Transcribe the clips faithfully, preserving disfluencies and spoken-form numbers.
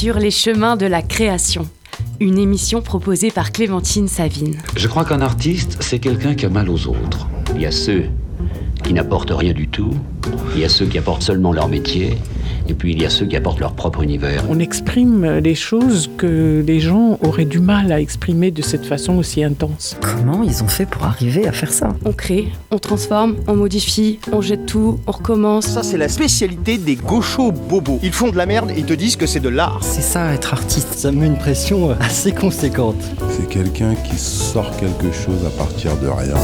Sur les chemins de la création, une émission proposée par Clémentine Savine. Je crois qu'un artiste, c'est quelqu'un qui a mal aux autres. Il y a ceux qui n'apportent rien du tout, il y a ceux qui apportent seulement leur métier, et puis il y a ceux qui apportent leur propre univers. On exprime des choses que les gens auraient du mal à exprimer de cette façon aussi intense. Comment ils ont fait pour arriver à faire ça ? On crée, on transforme, on modifie, on jette tout, on recommence. Ça, c'est la spécialité des gauchos bobos. Ils font de la merde et ils te disent que c'est de l'art. C'est ça, être artiste. Ça me met une pression assez conséquente. C'est quelqu'un qui sort quelque chose à partir de rien.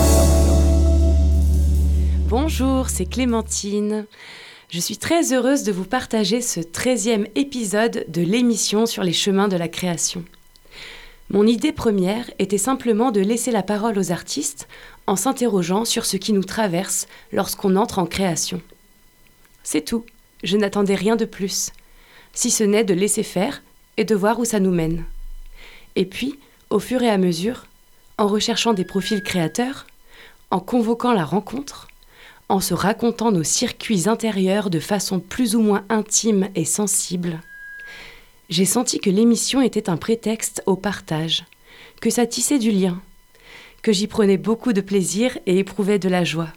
Bonjour, c'est Clémentine. Je suis très heureuse de vous partager ce treizième épisode de l'émission sur les chemins de la création. Mon idée première était simplement de laisser la parole aux artistes en s'interrogeant sur ce qui nous traverse lorsqu'on entre en création. C'est tout, je n'attendais rien de plus, si ce n'est de laisser faire et de voir où ça nous mène. Et puis, au fur et à mesure, en recherchant des profils créateurs, en convoquant la rencontre, en se racontant nos circuits intérieurs de façon plus ou moins intime et sensible, j'ai senti que l'émission était un prétexte au partage, que ça tissait du lien, que j'y prenais beaucoup de plaisir et éprouvais de la joie.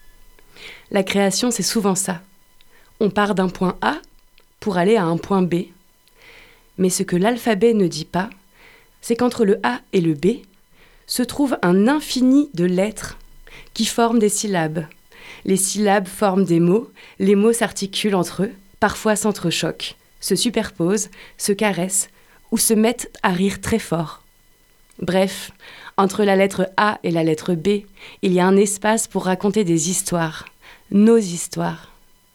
La création, c'est souvent ça. On part d'un point A pour aller à un point B. Mais ce que l'alphabet ne dit pas, c'est qu'entre le A et le B se trouve un infini de lettres qui forment des syllabes. Les syllabes forment des mots, les mots s'articulent entre eux, parfois s'entrechoquent, se superposent, se caressent ou se mettent à rire très fort. Bref, entre la lettre A et la lettre B, il y a un espace pour raconter des histoires, nos histoires.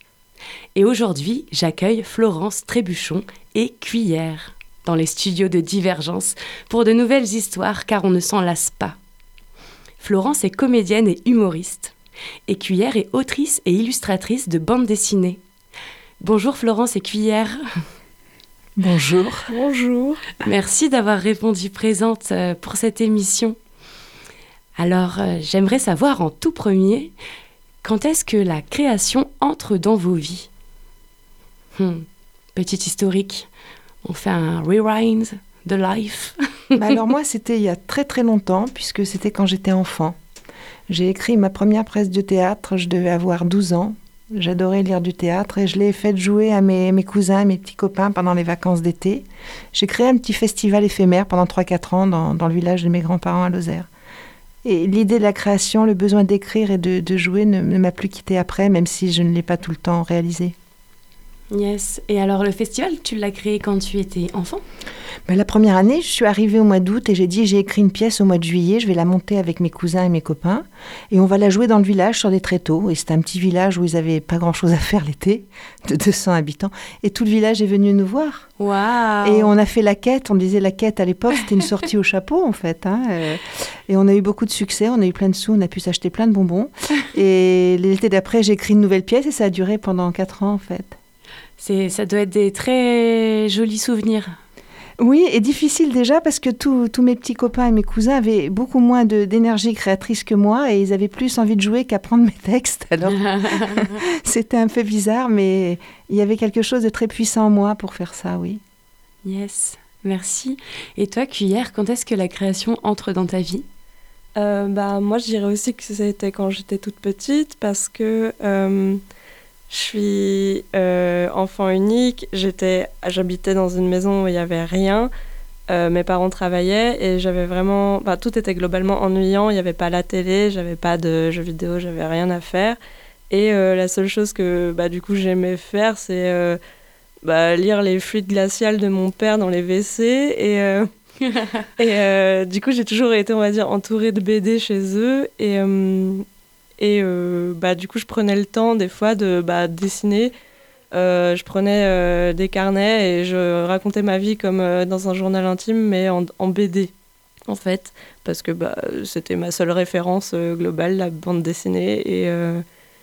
Et aujourd'hui, j'accueille Florence Trébuchon et Cuillère dans les studios de Divergence pour de nouvelles histoires car on ne s'en lasse pas. Florence est comédienne et humoriste. Et Cuillère est autrice et illustratrice de bande dessinée. Bonjour Florence et Cuillère. Bonjour. Bonjour. Merci d'avoir répondu présente pour cette émission. Alors, euh, j'aimerais savoir en tout premier, quand est-ce que la création entre dans vos vies ? hmm, Petit historique, on fait un rewind de life. Bah alors moi, c'était il y a très très longtemps, puisque c'était quand j'étais enfant. J'ai écrit ma première pièce de théâtre, je devais avoir douze ans. J'adorais lire du théâtre et je l'ai fait jouer à mes, mes cousins, mes petits copains pendant les vacances d'été. J'ai créé un petit festival éphémère pendant trois quatre ans dans, dans le village de mes grands-parents à Lozère. Et l'idée de la création, le besoin d'écrire et de, de jouer ne, ne m'a plus quittée après, même si je ne l'ai pas tout le temps réalisé. Yes. Et alors le festival, tu l'as créé quand tu étais enfant ? Ben, la première année, je suis arrivée au mois d'août et j'ai dit j'ai écrit une pièce au mois de juillet, je vais la monter avec mes cousins et mes copains et on va la jouer dans le village sur des tréteaux. Et c'était un petit village où ils n'avaient pas grand-chose à faire l'été, de deux cents habitants. Et tout le village est venu nous voir. Waouh ! Et on a fait la quête, on disait la quête à l'époque, c'était une sortie au chapeau en fait. Hein, euh, et on a eu beaucoup de succès, on a eu plein de sous, on a pu s'acheter plein de bonbons. Et l'été d'après, j'ai écrit une nouvelle pièce et ça a duré pendant quatre ans en fait. C'est, ça doit être des très jolis souvenirs. Oui, et difficile déjà parce que tous mes petits copains et mes cousins avaient beaucoup moins de, d'énergie créatrice que moi et ils avaient plus envie de jouer qu'apprendre mes textes. Alors, c'était un peu bizarre, mais il y avait quelque chose de très puissant en moi pour faire ça, oui. Yes, merci. Et toi, Cuillère, quand est-ce que la création entre dans ta vie ? euh, bah, Moi, je dirais aussi que c'était quand j'étais toute petite parce que... Euh, Je suis euh, enfant unique, j'étais, j'habitais dans une maison où il n'y avait rien, euh, mes parents travaillaient et j'avais vraiment... Bah, tout était globalement ennuyant, il n'y avait pas la télé, j'avais pas de jeux vidéo, j'avais rien à faire. Et euh, la seule chose que bah, du coup j'aimais faire, c'est euh, bah, lire les fluides glaciales de mon père dans les W C. Et, euh, et euh, du coup j'ai toujours été, on va dire, entourée de B D chez eux. Et... Euh, Et euh, bah, du coup, je prenais le temps, des fois, de bah, dessiner. Euh, je prenais euh, des carnets et je racontais ma vie comme euh, dans un journal intime, mais en, en B D, en fait. Parce que bah, c'était ma seule référence euh, globale, la bande dessinée. Et, euh,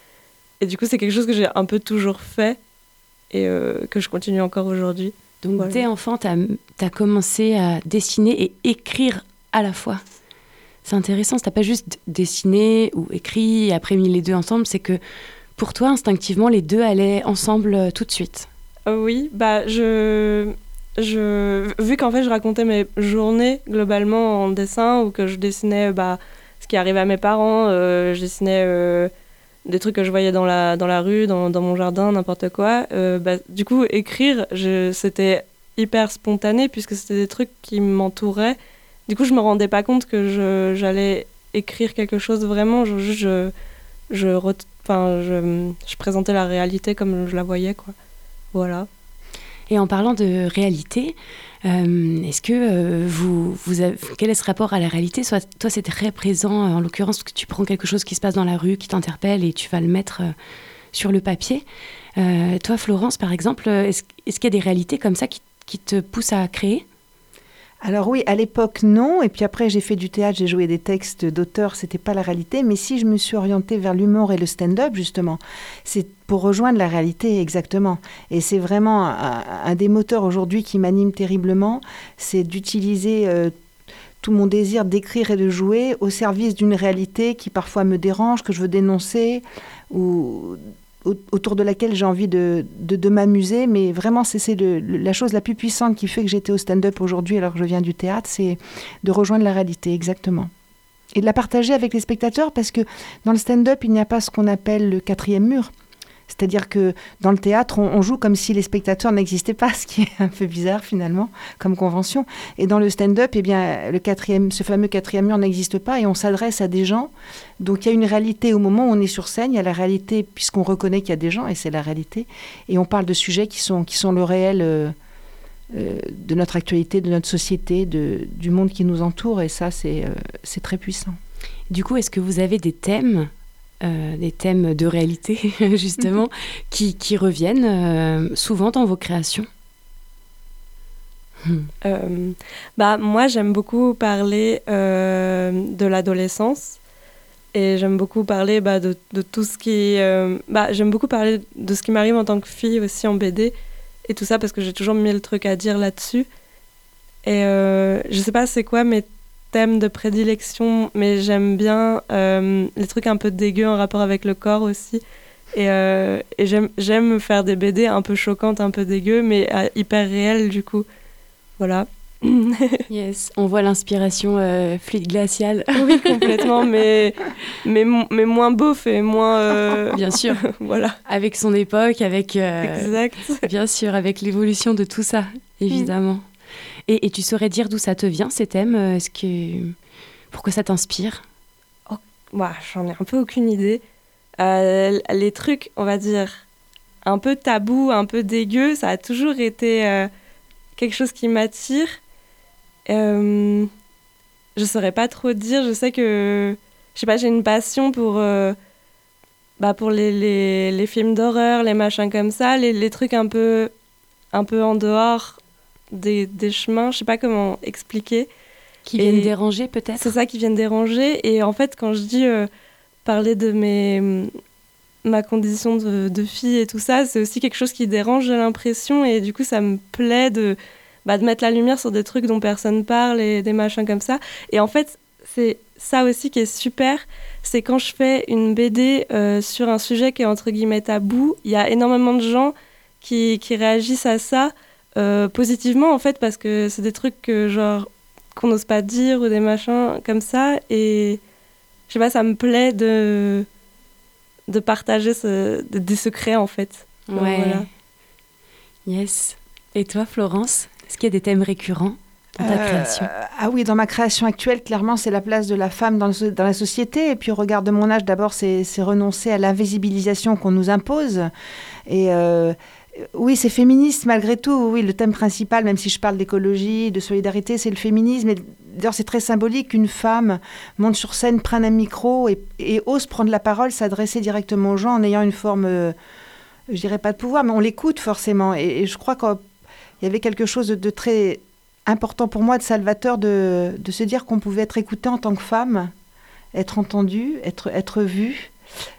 et du coup, c'est quelque chose que j'ai un peu toujours fait et euh, que je continue encore aujourd'hui. Donc, voilà. Dès enfant, tu as commencé à dessiner et écrire à la fois. C'est intéressant, tu n'as pas juste dessiné ou écrit et après mis les deux ensemble, c'est que pour toi, instinctivement, les deux allaient ensemble euh, tout de suite. Euh, oui, bah, je... je, vu qu'en fait je racontais mes journées globalement en dessin, ou que je dessinais bah, ce qui arrivait à mes parents, euh, je dessinais euh, des trucs que je voyais dans la, dans la rue, dans, dans mon jardin, n'importe quoi. Euh, bah, du coup, écrire, je, c'était hyper spontané puisque c'était des trucs qui m'entouraient. Du coup, je me rendais pas compte que je, j'allais écrire quelque chose vraiment. Je, je, je, enfin, je, je présentais la réalité comme je la voyais, quoi. Voilà. Et en parlant de réalité, euh, est-ce que euh, vous, vous avez, quel est ce rapport à la réalité ? Soit, toi, c'est très présent, en l'occurrence, que tu prends quelque chose qui se passe dans la rue, qui t'interpelle, et tu vas le mettre euh, sur le papier. Euh, toi, Florence, par exemple, est-ce, est-ce qu'il y a des réalités comme ça qui, qui te poussent à créer ? Alors oui, à l'époque, non. Et puis après, j'ai fait du théâtre, j'ai joué des textes d'auteurs, c'était pas la réalité. Mais si je me suis orientée vers l'humour et le stand-up, justement, c'est pour rejoindre la réalité, exactement. Et c'est vraiment un, un des moteurs aujourd'hui qui m'anime terriblement, c'est d'utiliser euh, tout mon désir d'écrire et de jouer au service d'une réalité qui parfois me dérange, que je veux dénoncer, ou autour de laquelle j'ai envie de, de, de m'amuser, mais vraiment c'est, c'est le, le, la chose la plus puissante qui fait que j'étais au stand-up aujourd'hui alors que je viens du théâtre, c'est de rejoindre la réalité, exactement. Et de la partager avec les spectateurs, parce que dans le stand-up, il n'y a pas ce qu'on appelle le quatrième mur. C'est-à-dire que dans le théâtre, on, on joue comme si les spectateurs n'existaient pas, ce qui est un peu bizarre finalement, comme convention. Et dans le stand-up, eh bien, le quatrième, ce fameux quatrième mur n'existe pas et on s'adresse à des gens. Donc il y a une réalité au moment où on est sur scène, il y a la réalité puisqu'on reconnaît qu'il y a des gens et c'est la réalité. Et on parle de sujets qui sont, qui sont le réel euh, euh, de notre actualité, de notre société, de, du monde qui nous entoure. Et ça, c'est, euh, c'est très puissant. Du coup, est-ce que vous avez des thèmes Euh, des thèmes de réalité, justement, qui, qui reviennent euh, souvent dans vos créations ? hmm. euh, bah, Moi, j'aime beaucoup parler euh, de l'adolescence et j'aime beaucoup parler bah, de, de tout ce qui... Euh, bah, j'aime beaucoup parler de ce qui m'arrive en tant que fille aussi en B D et tout ça parce que j'ai toujours mille trucs à dire là-dessus. Et euh, je sais pas c'est quoi, mais thème de prédilection, mais j'aime bien euh, les trucs un peu dégueux en rapport avec le corps aussi. Et, euh, et j'aime, j'aime faire des B D un peu choquantes, un peu dégueux, mais euh, hyper réelles du coup. Voilà. Yes, on voit l'inspiration euh, fluide glaciale. Oui, complètement, mais, mais, mais moins beauf et moins... Euh... Bien sûr. Voilà. Avec son époque, avec... Euh, exact. Bien sûr, avec l'évolution de tout ça, évidemment. Mm. Et, et tu saurais dire d'où ça te vient, ces thèmes ? Est-ce que... Pourquoi ça t'inspire ? oh, bah, J'en ai un peu aucune idée. Euh, les trucs, on va dire, un peu tabous, un peu dégueux, ça a toujours été euh, quelque chose qui m'attire. Euh, je saurais pas trop dire. Je sais que... Je sais pas, j'ai une passion pour... Euh, bah, pour les, les, les films d'horreur, les machins comme ça, les, les trucs un peu, un peu en dehors... Des, des chemins, je sais pas comment expliquer. Qui viennent et déranger peut-être ? C'est ça, qui viennent déranger. Et en fait, quand je dis euh, parler de mes, ma condition de, de fille et tout ça, c'est aussi quelque chose qui dérange, j'ai l'impression. Et du coup, ça me plaît de, bah, de mettre la lumière sur des trucs dont personne parle et des machins comme ça. Et en fait, c'est ça aussi qui est super. C'est quand je fais une B D euh, sur un sujet qui est entre guillemets tabou, il y a énormément de gens qui, qui réagissent à ça. Euh, positivement en fait parce que c'est des trucs que, genre, qu'on n'ose pas dire ou des machins comme ça et je sais pas, ça me plaît de, de partager ce, de, des secrets en fait. Ouais. Voilà. Yes. Et toi Florence, est-ce qu'il y a des thèmes récurrents dans ta euh, création ? Ah oui, dans ma création actuelle, clairement c'est la place de la femme dans, le, dans la société et puis au regard de mon âge, d'abord c'est, c'est renoncer à l'invisibilisation qu'on nous impose et euh, oui, c'est féministe malgré tout. Oui, le thème principal, même si je parle d'écologie, de solidarité, c'est le féminisme. Et d'ailleurs, c'est très symbolique qu'une femme monte sur scène, prenne un micro et, et ose prendre la parole, s'adresser directement aux gens en ayant une forme, euh, je dirais pas de pouvoir, mais on l'écoute forcément. Et, et je crois qu'il y avait quelque chose de, de très important pour moi, de salvateur, de, de se dire qu'on pouvait être écouté en tant que femme, être entendu, être, être vu.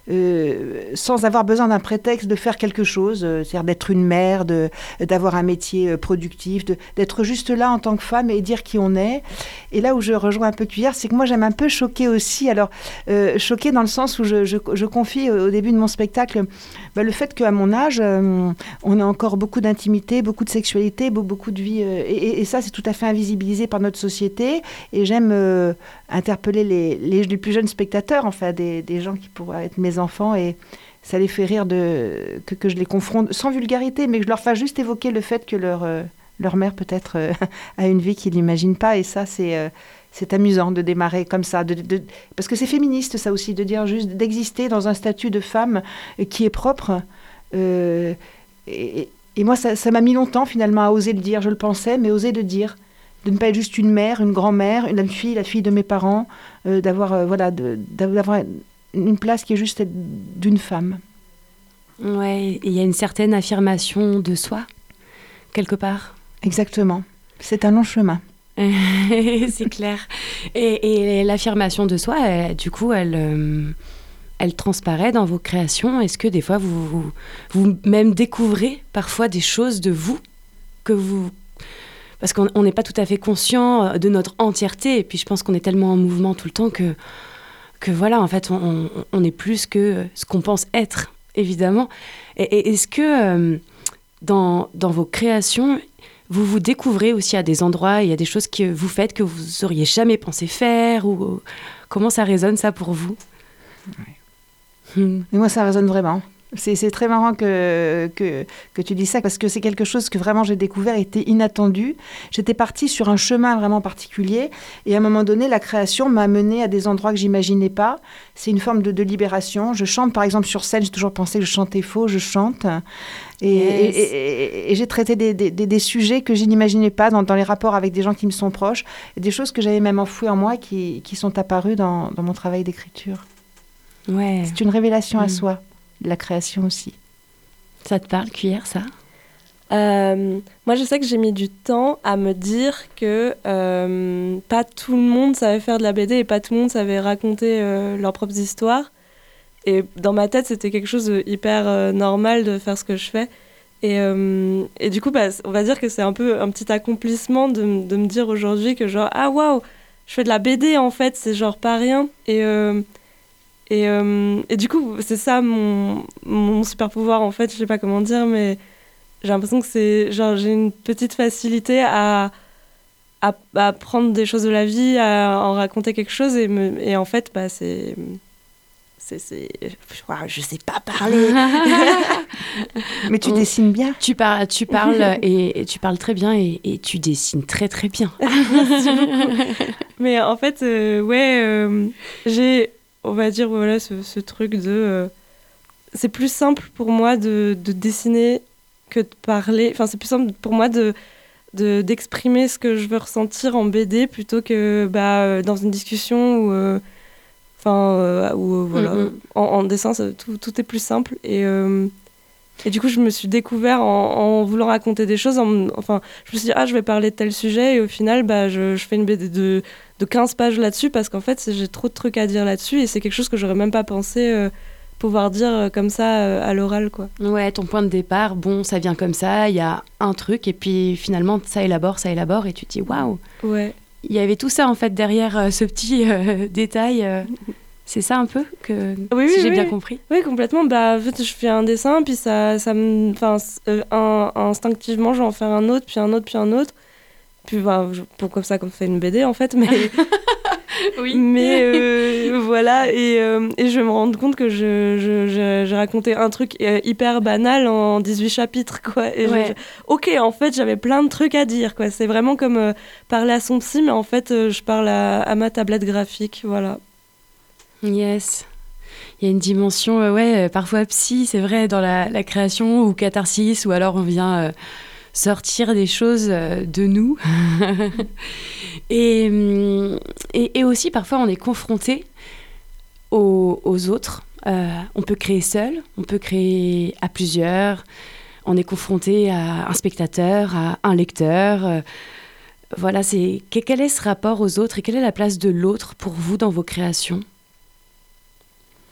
euh, sans avoir besoin d'un prétexte de faire quelque chose, euh, c'est-à-dire d'être une mère, de, d'avoir un métier euh, productif, de, d'être juste là en tant que femme et dire qui on est. Et là où je rejoins un peu Cuillère, c'est que moi j'aime un peu choquer aussi. Alors, euh, choquer dans le sens où je, je, je confie au début de mon spectacle bah, le fait qu'à mon âge, euh, on a encore beaucoup d'intimité, beaucoup de sexualité, beaucoup de vie. Euh, et, et ça, c'est tout à fait invisibilisé par notre société. Et j'aime euh, interpeller les, les, les plus jeunes spectateurs, enfin, des, des gens qui pourraient être mes enfants. Et ça les fait rire de, que, que je les confronte, sans vulgarité, mais que je leur fasse juste évoquer le fait que leur, euh, leur mère, peut-être, euh, a une vie qu'ils n'imaginent pas. Et ça, c'est... Euh, C'est amusant de démarrer comme ça, de, de, parce que c'est féministe ça aussi, de dire juste d'exister dans un statut de femme qui est propre. Euh, et, et moi, ça, ça m'a mis longtemps finalement à oser le dire. Je le pensais, mais oser le dire, de ne pas être juste une mère, une grand-mère, une fille, la fille de mes parents, euh, d'avoir euh, voilà, de, d'avoir une place qui est juste d'une femme. Ouais, il y a une certaine affirmation de soi quelque part. Exactement. C'est un long chemin. C'est clair. Et, et l'affirmation de soi, elle, du coup, elle, euh, elle transparaît dans vos créations. Est-ce que des fois, vous, vous, vous même découvrez parfois des choses de vous que vous... Parce qu'on n'est pas tout à fait conscient de notre entièreté. Et puis, je pense qu'on est tellement en mouvement tout le temps que, que voilà, en fait, on, on est plus que ce qu'on pense être, évidemment. Et, et est-ce que euh, dans, dans vos créations... vous vous découvrez aussi à des endroits, il y a des choses que vous faites que vous n'auriez jamais pensé faire ou comment ça résonne ça pour vous? Ouais. Mmh. Et moi ça résonne vraiment. C'est, c'est très marrant que, que, que tu dis ça parce que c'est quelque chose que vraiment j'ai découvert et était inattendu. J'étais partie sur un chemin vraiment particulier et à un moment donné, la création m'a menée à des endroits que j'imaginais pas. C'est une forme de, de libération. Je chante par exemple sur scène, j'ai toujours pensé que je chantais faux, je chante. Et, yes. et, et, et, et j'ai traité des, des, des, des sujets que je n'imaginais pas dans, dans les rapports avec des gens qui me sont proches, et des choses que j'avais même enfouies en moi qui, qui sont apparues dans, dans mon travail d'écriture. Ouais. C'est une révélation mmh. à soi. La création aussi. Ça te parle, Cuillère, ça? euh, Moi, je sais que j'ai mis du temps à me dire que euh, pas tout le monde savait faire de la B D et pas tout le monde savait raconter euh, leurs propres histoires. Et dans ma tête, c'était quelque chose de hyper euh, normal de faire ce que je fais. Et, euh, et du coup, bah, on va dire que c'est un peu un petit accomplissement de, de me dire aujourd'hui que genre, ah waouh, je fais de la B D en fait, c'est genre pas rien. Et... Euh, Et, euh, et du coup, c'est ça mon, mon super pouvoir, en fait, je sais pas comment dire, mais j'ai l'impression que c'est, genre, j'ai une petite facilité à, à, à prendre des choses de la vie, à en raconter quelque chose, et, me, et en fait, bah, c'est... c'est, c'est je sais pas parler. Mais tu On, dessines bien. Tu, par, tu parles, et, et tu parles très bien, et, et tu dessines très très bien. Merci beaucoup. Mais en fait, euh, ouais, euh, j'ai... on va dire, voilà, ce, ce truc de... Euh, c'est plus simple pour moi de, de dessiner que de parler. Enfin, c'est plus simple pour moi de, de, d'exprimer ce que je veux ressentir en B D plutôt que bah, dans une discussion ou... Euh, enfin, euh, ou voilà. Mm-hmm. En, en dessin, ça, tout, tout est plus simple. Et, euh, et du coup, je me suis découvert en, en voulant raconter des choses. En, enfin, je me suis dit, ah, je vais parler de tel sujet. Et au final, bah, je, je fais une B D de... de quinze pages là-dessus parce qu'en fait j'ai trop de trucs à dire là-dessus et c'est quelque chose que j'aurais même pas pensé euh, pouvoir dire euh, comme ça euh, à l'oral quoi. Ouais, ton point de départ, bon ça vient comme ça, il y a un truc et puis finalement ça élabore, ça élabore et tu te dis waouh. Ouais. Il y avait tout ça en fait derrière euh, ce petit euh, détail. Euh, c'est ça un peu que oui, si oui, j'ai oui. bien compris. Oui complètement. Bah en fait je fais un dessin puis ça ça me, enfin euh, un, instinctivement je vais en faire un autre puis un autre puis un autre. Puis bah, pour comme ça, comme fait une B D en fait, mais oui. Mais euh, voilà, et, euh, et je vais me rendre compte que je, je, je, j'ai raconté un truc hyper banal en dix-huit chapitres, quoi. Et ouais. je, ok, en fait, j'avais plein de trucs à dire, quoi. C'est vraiment comme euh, parler à son psy, mais en fait, euh, je parle à, à ma tablette graphique, voilà. Yes. Il y a une dimension, euh, ouais, parfois psy, c'est vrai, dans la, la création, ou catharsis, ou alors on vient... Euh, sortir des choses de nous. et, et, et aussi, parfois, on est confronté aux, aux autres. Euh, on peut créer seul, on peut créer à plusieurs. On est confronté à un spectateur, à un lecteur. Euh, voilà, c'est, quel est ce rapport aux autres et quelle est la place de l'autre pour vous dans vos créations ?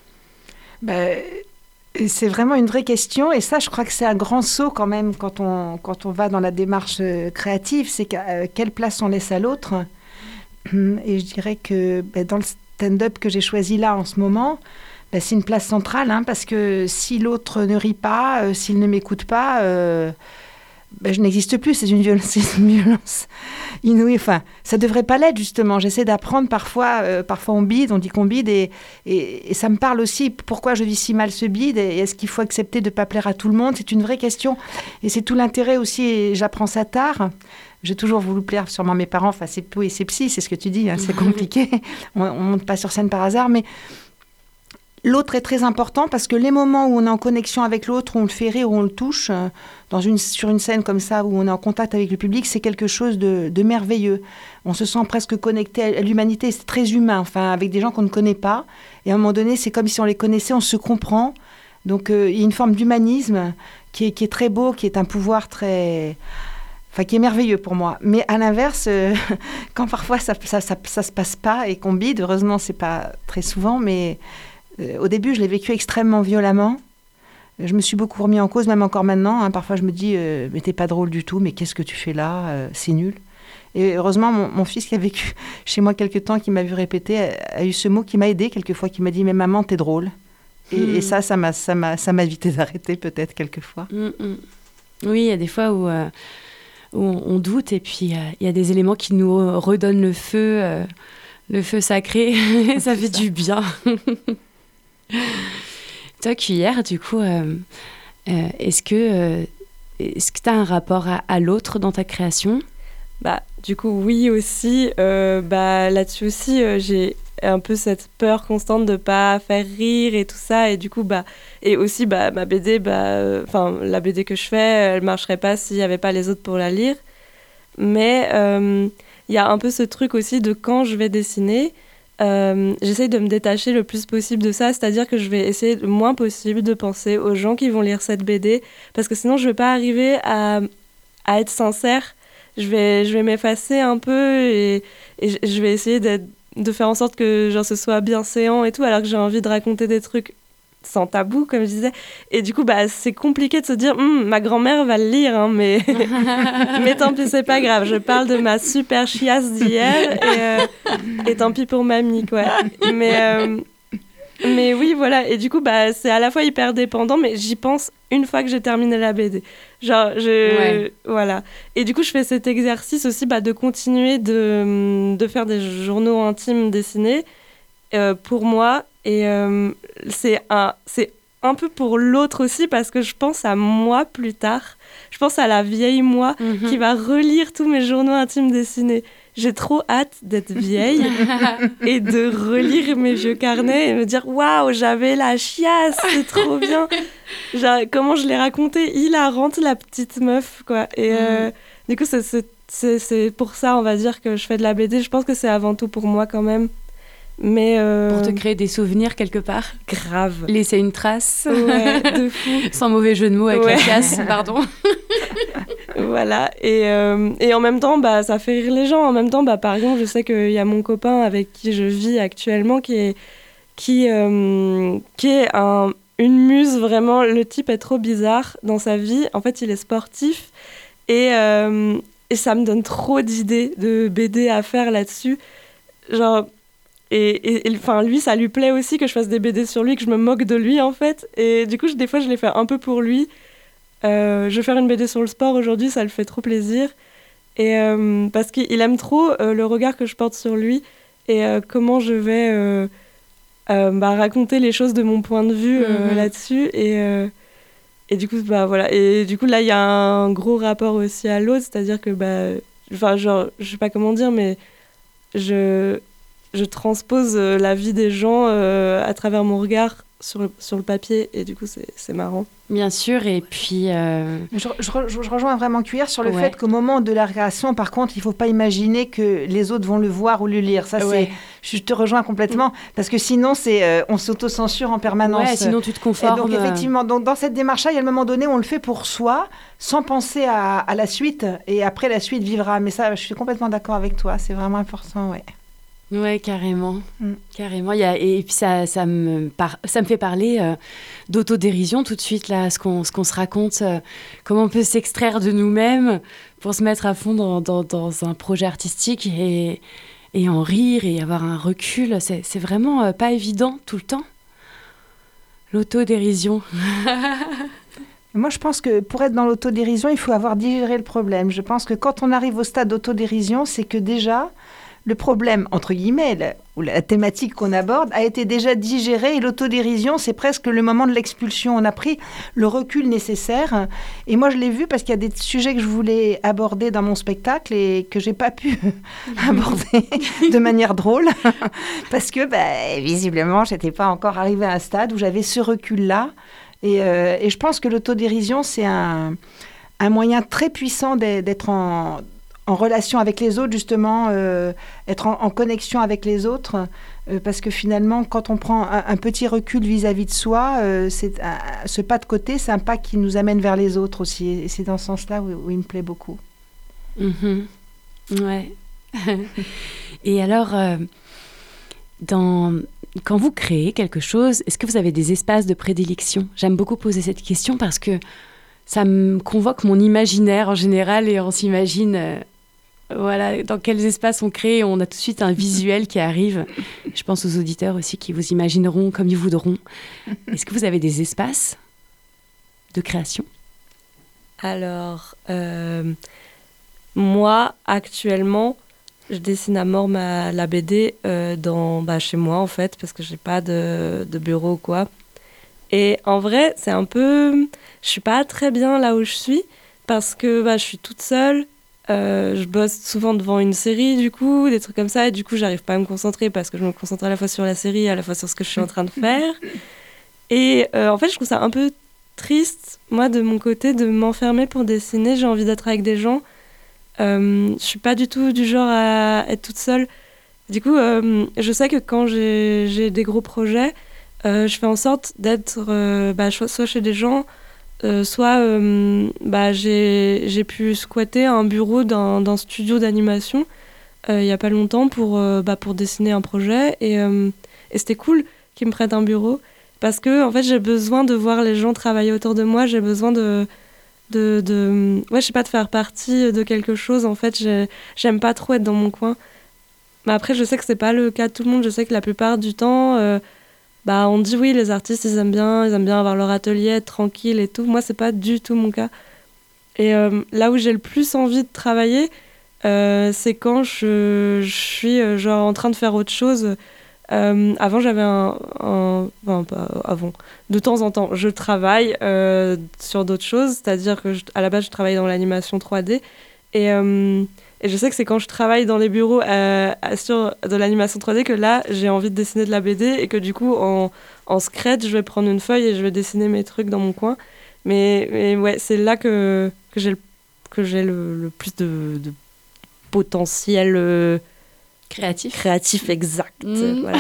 Ben, c'est vraiment une vraie question. Et ça, je crois que c'est un grand saut quand même quand on, quand on va dans la démarche créative. C'est que, euh, quelle place on laisse à l'autre. Et je dirais que ben, dans le stand-up que j'ai choisi là en ce moment, ben, c'est une place centrale. Hein, parce que si l'autre ne rit pas, euh, s'il ne m'écoute pas... Euh, Ben, je n'existe plus, c'est une violence, c'est une violence inouïe. Enfin, ça devrait pas l'être, justement. J'essaie d'apprendre parfois, euh, parfois on bide, on dit qu'on bide, et, et, et ça me parle aussi pourquoi je vis si mal ce bide, et est-ce qu'il faut accepter de ne pas plaire à tout le monde? C'est une vraie question, et c'est tout l'intérêt aussi, et j'apprends ça tard. J'ai toujours voulu plaire sûrement à mes parents, enfin c'est pou et c'est psy, c'est ce que tu dis, hein, c'est compliqué, on ne monte pas sur scène par hasard, mais... L'autre est très important parce que les moments où on est en connexion avec l'autre, où on le fait rire, où on le touche, euh, dans une, sur une scène comme ça, où on est en contact avec le public, c'est quelque chose de, de merveilleux. On se sent presque connecté à, à l'humanité, c'est très humain, enfin, avec des gens qu'on ne connaît pas. Et à un moment donné, c'est comme si on les connaissait, on se comprend. Donc, euh, il y a une forme d'humanisme qui est, qui est très beau, qui est un pouvoir très... Enfin, qui est merveilleux pour moi. Mais à l'inverse, euh, quand parfois ça ne ça, ça, ça se passe pas et qu'on bide, heureusement, c'est pas très souvent, mais... Euh, au début, je l'ai vécu extrêmement violemment. Je me suis beaucoup remis en cause, même encore maintenant. Hein. Parfois, je me dis, euh, mais t'es pas drôle du tout, mais qu'est-ce que tu fais là euh, c'est nul. Et heureusement, mon, mon fils qui a vécu chez moi quelque temps, qui m'a vu répéter, a, a eu ce mot qui m'a aidé quelquefois, qui m'a dit, mais maman, t'es drôle. Et, mmh. et ça, ça m'a, ça m'a, ça m'a évité d'arrêter peut-être quelquefois. Mmh, mmh. Oui, il y a des fois où, euh, où on, on doute, et puis il euh, y a des éléments qui nous redonnent le feu, euh, le feu sacré, et ça fait ça. Du bien. Toi, Cuillère, du coup, euh, euh, est-ce que euh, est-ce que tu as un rapport à, à l'autre dans ta création? Bah, du coup, oui aussi. Euh, bah, là-dessus aussi, euh, j'ai un peu cette peur constante de ne pas faire rire et tout ça. Et du coup, bah, et aussi, bah, ma B D, bah, enfin, la B D que je fais, elle ne marcherait pas s'il n'y avait pas les autres pour la lire. Mais il euh, y a un peu ce truc aussi de quand je vais dessiner, Euh, j'essaye de me détacher le plus possible de ça, c'est-à-dire que je vais essayer le moins possible de penser aux gens qui vont lire cette B D, parce que sinon je ne vais pas arriver à, à être sincère. Je vais, je vais m'effacer un peu et, et je vais essayer de faire en sorte que genre, ce soit bienséant et tout, alors que j'ai envie de raconter des trucs sans tabou, comme je disais. Et du coup, bah, c'est compliqué de se dire hm, « ma grand-mère va le lire, hein, mais... mais tant pis, c'est pas grave. Je parle de ma super chiasse d'hier et, euh... et tant pis pour mamie, quoi. » Mais, euh... mais oui, voilà. Et du coup, bah, c'est à la fois hyper dépendant, mais j'y pense une fois que j'ai terminé la B D. Genre, je... Ouais. Voilà. Et du coup, je fais cet exercice aussi bah, de continuer de, de faire des journaux intimes dessinés euh, pour moi. Et euh, c'est, un, c'est un peu pour l'autre aussi, parce que je pense à moi plus tard. Je pense à la vieille moi mm-hmm. qui va relire tous mes journaux intimes dessinés. J'ai trop hâte d'être vieille et de relire mes vieux carnets et me dire « Waouh, j'avais la chiasse, c'est trop bien !» Genre, comment je l'ai raconté, hilarante, la petite meuf, quoi. Et mm. euh, du coup, c'est, c'est, c'est, c'est pour ça, on va dire, que je fais de la B D. Je pense que c'est avant tout pour moi, quand même. Mais euh... pour te créer des souvenirs quelque part. Grave. Laisser une trace. Ouais, de fou. Sans mauvais jeu de mots avec ouais. la chiasse, pardon. Voilà. Et, euh, et en même temps, bah, ça fait rire les gens. En même temps, bah, par exemple, je sais qu'il y a mon copain avec qui je vis actuellement qui est, qui, euh, qui est un, une muse, vraiment. Le type est trop bizarre dans sa vie. En fait, il est sportif. Et, euh, et ça me donne trop d'idées de B D à faire là-dessus. Genre... Et, et enfin, lui, ça lui plaît aussi que je fasse des B D sur lui, que je me moque de lui, en fait. Et du coup, je, des fois, je les fais un peu pour lui. Euh, je vais faire une B D sur le sport aujourd'hui, ça le fait trop plaisir. Et, euh, parce qu'il aime trop euh, le regard que je porte sur lui et euh, comment je vais euh, euh, bah, raconter les choses de mon point de vue euh, mm-hmm. là-dessus. Et, euh, et du coup, bah, voilà. Et du coup, là, il y a un gros rapport aussi à l'autre, c'est-à-dire que, bah, enfin, genre, je sais pas comment dire, mais je... je transpose euh, la vie des gens euh, à travers mon regard sur le, sur le papier, et du coup, c'est, c'est marrant. Bien sûr, et puis... Euh... Je, je, je rejoins vraiment Cuillère sur le ouais. fait qu'au moment de la création, par contre, il ne faut pas imaginer que les autres vont le voir ou le lire. Ça, ouais. c'est, je te rejoins complètement, parce que sinon, c'est, euh, on s'autocensure en permanence. Ouais, sinon tu te conformes. Et donc, effectivement, donc, dans cette démarche-là, il y a un moment donné où on le fait pour soi, sans penser à, à la suite, et après, la suite vivra. Mais ça, je suis complètement d'accord avec toi, c'est vraiment important, ouais. Ouais, carrément. Mm. Carrément. Il y a, et, et puis ça, ça, me par, ça me fait parler euh, d'autodérision tout de suite, là, ce qu'on, ce qu'on se raconte, euh, comment on peut s'extraire de nous-mêmes pour se mettre à fond dans, dans, dans un projet artistique et, et en rire et avoir un recul. C'est, c'est vraiment euh, pas évident tout le temps. L'autodérision. Moi, je pense que pour être dans l'autodérision, il faut avoir digéré le problème. Je pense que quand on arrive au stade d'autodérision, c'est que déjà, le problème, entre guillemets, la, ou la thématique qu'on aborde, a été déjà digéré. Et l'autodérision, c'est presque le moment de l'expulsion. On a pris le recul nécessaire. Et moi, je l'ai vu parce qu'il y a des sujets que je voulais aborder dans mon spectacle et que je n'ai pas pu aborder de manière drôle. Parce que, bah, visiblement, je n'étais pas encore arrivée à un stade où j'avais ce recul-là. Et, euh, et je pense que l'autodérision, c'est un, un moyen très puissant d'être en, en relation avec les autres, justement, euh, être en, en connexion avec les autres. Euh, parce que finalement, quand on prend un, un petit recul vis-à-vis de soi, euh, c'est un, ce pas de côté, c'est un pas qui nous amène vers les autres aussi. Et c'est dans ce sens-là où, où il me plaît beaucoup. Mmh. Ouais. Et alors, euh, dans... quand vous créez quelque chose, est-ce que vous avez des espaces de prédilection ? J'aime beaucoup poser cette question parce que ça me convoque mon imaginaire en général et on s'imagine euh, voilà, dans quels espaces on crée. On a tout de suite un visuel qui arrive. Je pense aux auditeurs aussi qui vous imagineront comme ils voudront. Est-ce que vous avez des espaces de création ? Alors, euh, moi, actuellement, je dessine à mort ma, la B D euh, dans, bah, chez moi, en fait, parce que j'ai pas de, de bureau ou quoi. Et en vrai, c'est un peu... Je suis pas très bien là où je suis, parce que bah, je suis toute seule. Euh, je bosse souvent devant une série, du coup, des trucs comme ça. Et du coup, j'arrive pas à me concentrer, parce que je me concentre à la fois sur la série, à la fois sur ce que je suis en train de faire. Et euh, en fait, je trouve ça un peu triste, moi, de mon côté, de m'enfermer pour dessiner. J'ai envie d'être avec des gens. Euh, je suis pas du tout du genre à être toute seule. Du coup, euh, je sais que quand j'ai, j'ai des gros projets, euh, je fais en sorte d'être euh, bah, soit chez des gens, euh, soit euh, bah, j'ai, j'ai pu squatter un bureau d'un, d'un studio d'animation euh, il y a pas longtemps pour, euh, bah, pour dessiner un projet. Et, euh, et c'était cool qu'ils me prêtent un bureau parce que en fait, j'ai besoin de voir les gens travailler autour de moi. J'ai besoin de... De, de, ouais, je sais pas, de faire partie de quelque chose. En fait, j'ai, j'aime pas trop être dans mon coin. Mais après, je sais que c'est pas le cas de tout le monde. Je sais que la plupart du temps, euh, bah, on dit oui, les artistes, ils aiment bien, ils aiment bien avoir leur atelier, être tranquille et tout. Moi, c'est pas du tout mon cas. Et euh, là où j'ai le plus envie de travailler, euh, c'est quand je, je suis euh, genre en train de faire autre chose. Euh, avant, j'avais un, un... Enfin, pas avant. De temps en temps, je travaille euh, sur d'autres choses. C'est-à-dire que, je, à la base, je travaille dans l'animation trois D. Et, euh, et je sais que c'est quand je travaille dans les bureaux euh, sur de l'animation trois D que là, j'ai envie de dessiner de la B D. Et que du coup, en, en scratch, je vais prendre une feuille et je vais dessiner mes trucs dans mon coin. Mais, mais ouais, c'est là que, que j'ai le, que j'ai le, le plus de, de potentiel... Euh, Créatif. Créatif, exact. Mmh. Voilà.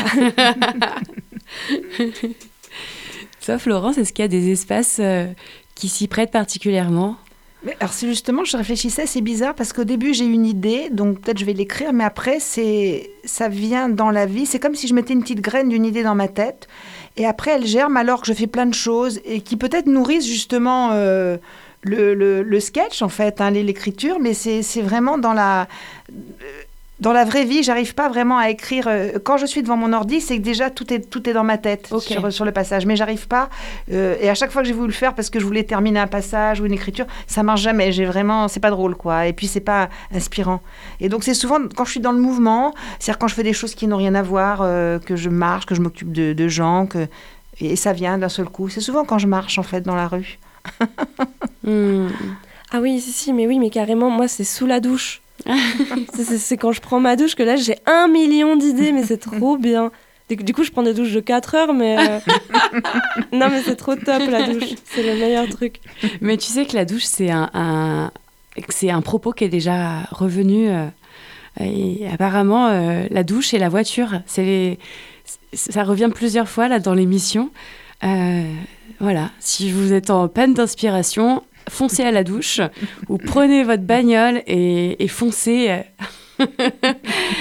Toi, Florence, est-ce qu'il y a des espaces euh, qui s'y prêtent particulièrement ? Mais alors, c'est justement, je réfléchissais, c'est bizarre parce qu'au début, j'ai une idée, donc peut-être je vais l'écrire, mais après, c'est, ça vient dans la vie. C'est comme si je mettais une petite graine d'une idée dans ma tête. Et après, elle germe alors que je fais plein de choses et qui peut-être nourrissent justement euh, le, le, le sketch, en fait, hein, l'écriture, mais c'est, c'est vraiment dans la... Euh, Dans la vraie vie, j'arrive pas vraiment à écrire. Quand je suis devant mon ordi, c'est que déjà tout est, tout est dans ma tête okay. sur, sur le passage. Mais j'arrive pas. Euh, et à chaque fois que j'ai voulu le faire parce que je voulais terminer un passage ou une écriture, ça marche jamais. J'ai vraiment, c'est pas drôle, quoi. Et puis c'est pas inspirant. Et donc c'est souvent quand je suis dans le mouvement, c'est-à-dire quand je fais des choses qui n'ont rien à voir, euh, que je marche, que je m'occupe de, de gens, que et ça vient d'un seul coup. C'est souvent quand je marche en fait dans la rue. mmh. Ah oui, si, si, mais oui, mais carrément, moi c'est sous la douche. c'est, c'est, c'est quand je prends ma douche que là j'ai un million d'idées, mais c'est trop bien. Du coup, je prends des douches de quatre heures, mais euh... non, mais c'est trop top la douche, c'est le meilleur truc. Mais tu sais que la douche, c'est un, un, c'est un propos qui est déjà revenu. Euh, et apparemment, euh, la douche et la voiture, c'est les, ça revient plusieurs fois là dans l'émission. Euh, voilà, si vous êtes en panne d'inspiration, foncez à la douche ou prenez votre bagnole et, et foncez.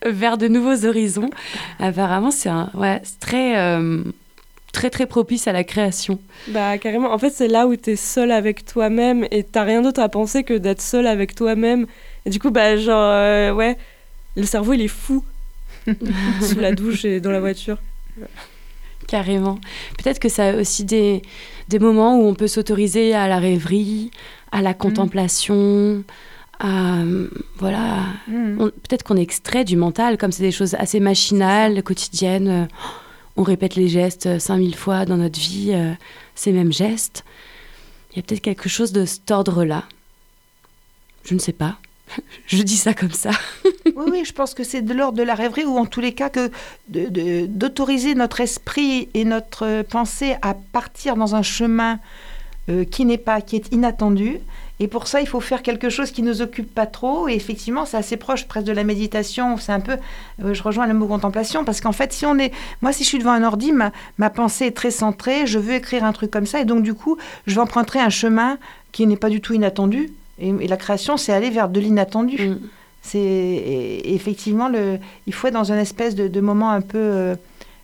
vers de nouveaux horizons. Apparemment, c'est, un, ouais, c'est très, euh, très, très propice à la création. Bah, carrément. En fait, c'est là où t'es seul avec toi-même et t'as rien d'autre à penser que d'être seul avec toi-même. Et du coup, bah, genre, euh, ouais, le cerveau, il est fou. Sous la douche et dans la voiture. Carrément. Peut-être que ça a aussi des, des moments où on peut s'autoriser à la rêverie, à la contemplation, à, voilà. Mm. On, peut-être qu'on est extrait du mental, comme c'est des choses assez machinales, quotidiennes. On répète les gestes cinq mille fois dans notre vie, euh, ces mêmes gestes. Il y a peut-être quelque chose de cet ordre-là. Je ne sais pas. Je dis ça comme ça. Oui, oui, je pense que c'est de l'ordre de la rêverie, ou en tous les cas que de, de, d'autoriser notre esprit et notre pensée à partir dans un chemin euh, qui n'est pas, qui est inattendu. Et pour ça, il faut faire quelque chose qui ne nous occupe pas trop. Et effectivement, c'est assez proche presque de la méditation. C'est un peu, euh, je rejoins le mot contemplation, parce qu'en fait, si on est, moi, si je suis devant un ordi, ma, ma pensée est très centrée. Je veux écrire un truc comme ça, et donc du coup, je vais emprunter un chemin qui n'est pas du tout inattendu. Et, et la création, c'est aller vers de l'inattendu. Mm. C'est et, et effectivement, le, il faut être dans une espèce de, de moment un peu euh,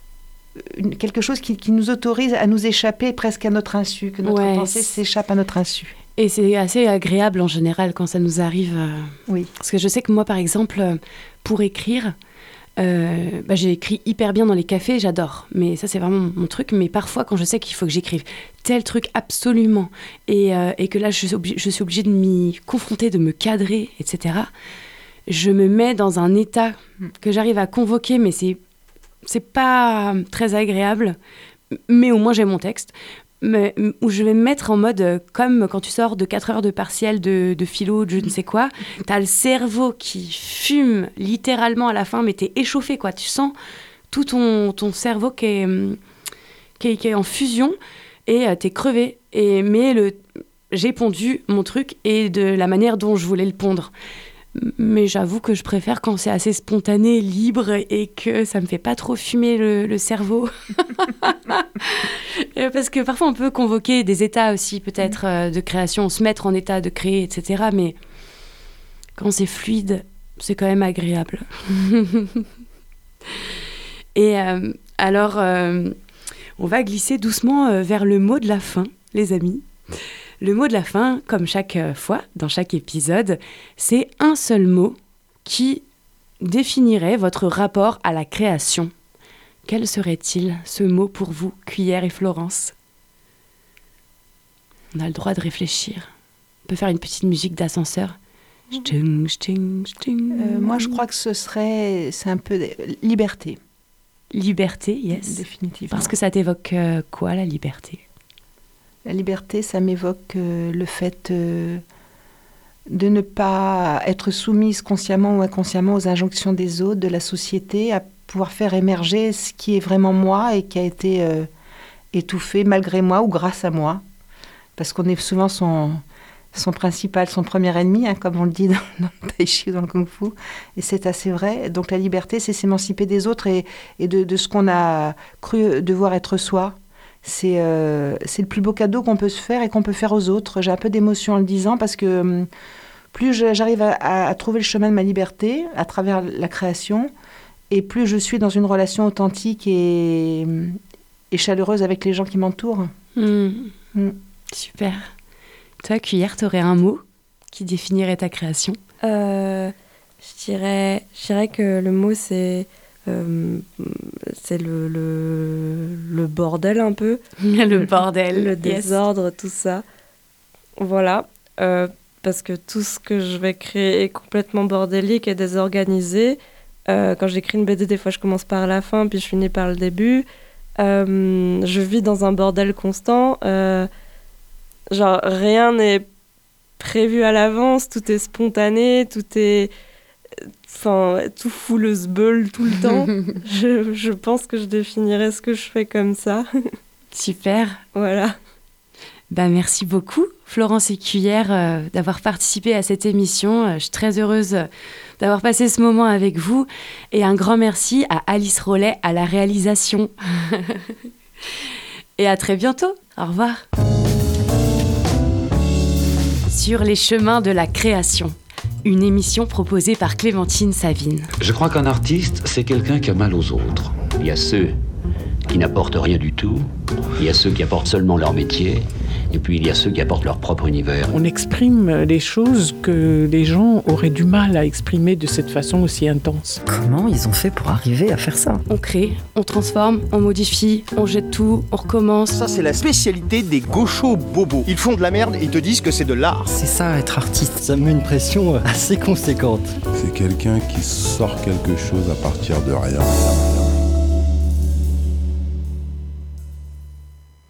une, quelque chose qui, qui nous autorise à nous échapper presque à notre insu, que notre ouais, pensée c'est... s'échappe à notre insu. Et c'est assez agréable en général quand ça nous arrive. Euh, oui. Parce que je sais que moi, par exemple, pour écrire, euh, bah, j'ai écrit hyper bien dans les cafés, j'adore. Mais ça, c'est vraiment mon, mon truc. Mais parfois, quand je sais qu'il faut que j'écrive tel truc absolument, et, euh, et que là, je suis, obli- je suis obligée de m'y confronter, de me cadrer, et cetera, je me mets dans un état que j'arrive à convoquer, mais c'est, c'est pas très agréable. Mais au moins, j'ai mon texte. Mais, où je vais me mettre en mode euh, comme quand tu sors de quatre heures de partiel de, de philo, de je ne sais quoi, t'as le cerveau qui fume littéralement à la fin, mais t'es échauffé, quoi. Tu sens tout ton, ton cerveau qui est, qui, est, qui est en fusion et euh, t'es crevé. Et, mais le, j'ai pondu mon truc et de la manière dont je voulais le pondre. Mais j'avoue que je préfère quand c'est assez spontané, libre et que ça me fait pas trop fumer le, le cerveau. Parce que parfois on peut convoquer des états aussi peut-être euh, de création, se mettre en état de créer, et cetera. Mais quand c'est fluide, c'est quand même agréable. Et euh, alors, euh, on va glisser doucement euh, vers le mot de la fin, les amis. Le mot de la fin, comme chaque fois, dans chaque épisode, c'est un seul mot qui définirait votre rapport à la création. Quel serait-il, ce mot pour vous, Cuillère et Florence ? On a le droit de réfléchir. On peut faire une petite musique d'ascenseur. Ch'ting, ch'ting, ch'ting. Euh, moi, je crois que ce serait... C'est un peu... De... Liberté. Liberté, yes. Définitivement. Parce que ça t'évoque euh, quoi, la liberté ? La liberté, ça m'évoque euh, le fait euh, de ne pas être soumise consciemment ou inconsciemment aux injonctions des autres, de la société, à pouvoir faire émerger ce qui est vraiment moi et qui a été euh, étouffé malgré moi ou grâce à moi. Parce qu'on est souvent son, son principal, son premier ennemi, hein, comme on le dit dans, dans le tai chi ou dans le kung fu. Et c'est assez vrai. Donc la liberté, c'est s'émanciper des autres et, et de, de ce qu'on a cru devoir être soi. C'est, euh, c'est le plus beau cadeau qu'on peut se faire et qu'on peut faire aux autres. J'ai un peu d'émotion en le disant parce que hum, plus je, j'arrive à, à, à trouver le chemin de ma liberté à travers la création et plus je suis dans une relation authentique et, et chaleureuse avec les gens qui m'entourent. Mmh. Mmh. Super. Toi, Cuillère, t'aurais un mot qui définirait ta création ? euh, je, dirais, je dirais que le mot, c'est... Euh, c'est le, le, le bordel un peu. Le bordel. Le yes. désordre, tout ça. Voilà. Euh, parce que tout ce que je vais créer est complètement bordélique et désorganisé. Euh, quand j'écris une B D, des fois, je commence par la fin, puis je finis par le début. Euh, je vis dans un bordel constant. Euh, genre, rien n'est prévu à l'avance. Tout est spontané, tout est... Enfin, tout fout le sbeul tout le temps. je, je pense que je définirais ce que je fais comme ça. Super. Voilà. Bah, merci beaucoup, Florence et Cuillère, euh, d'avoir participé à cette émission. Euh, je suis très heureuse d'avoir passé ce moment avec vous. Et un grand merci à Alice Rollet à la réalisation. Et à très bientôt. Au revoir. Sur les chemins de la création. une émission proposée par Clémentine Savine. Je crois qu'un artiste, c'est quelqu'un qui a mal aux autres. Il y a ceux qui n'apportent rien du tout, il y a ceux qui apportent seulement leur métier, et puis il y a ceux qui apportent leur propre univers. On exprime des choses que les gens auraient du mal à exprimer de cette façon aussi intense. Comment ils ont fait pour arriver à faire ça? On crée, on transforme, on modifie, on jette tout, on recommence. Ça, c'est la spécialité des gauchos bobos. Ils font de la merde et ils te disent que c'est de l'art. C'est ça, être artiste. Ça me met une pression assez conséquente. C'est quelqu'un qui sort quelque chose à partir de rien.